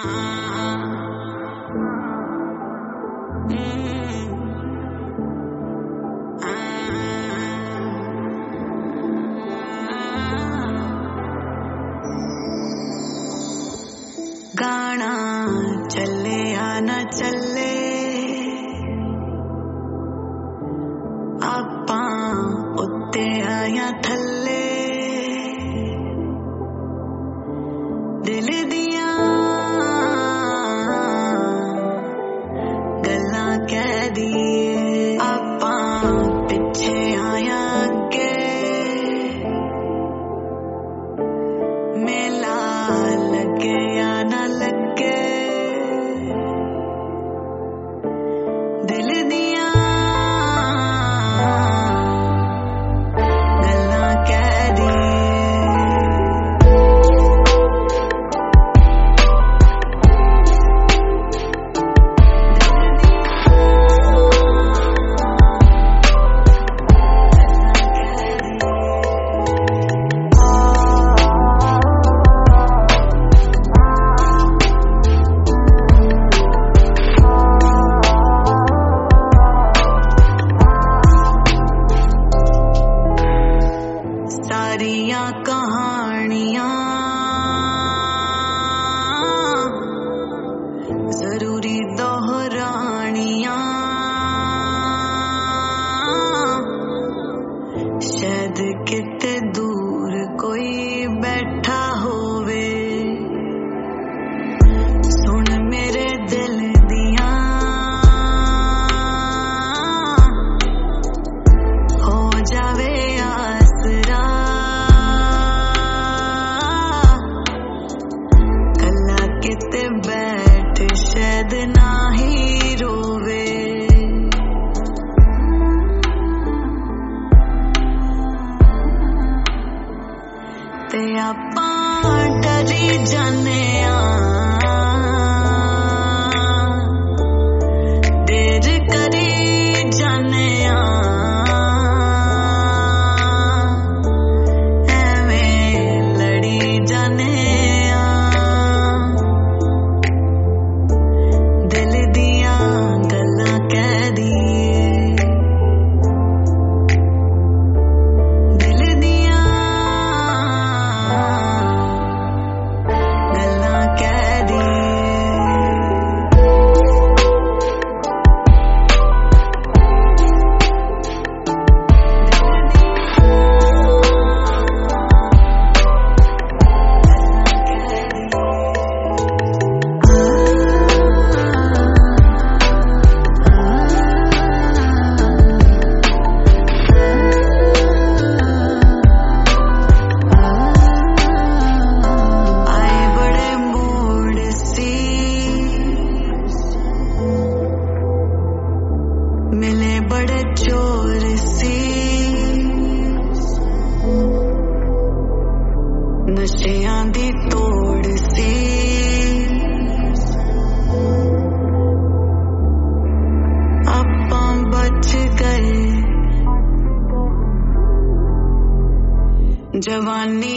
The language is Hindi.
गाना चले या ना चले आपां उत्ते आया थल्ले दिल दिया गल्लां कह दिए आपां पिछे आया अगे मेला लगे या ना लगे दिल दिया गल्लां कह दिए सारियां कहानियां जरूरी दोहरानियां शायद किते दूर कोई बैठा होवे सुन मेरे दिल दियां हो जावे बैठ शायद ना ही रोवे ते आपां डरी जाने देर करी जाने एवें लड़ी जाने मिले बड़े चोर सी नशियां दी तोड़ सी आपां बच गए जवानी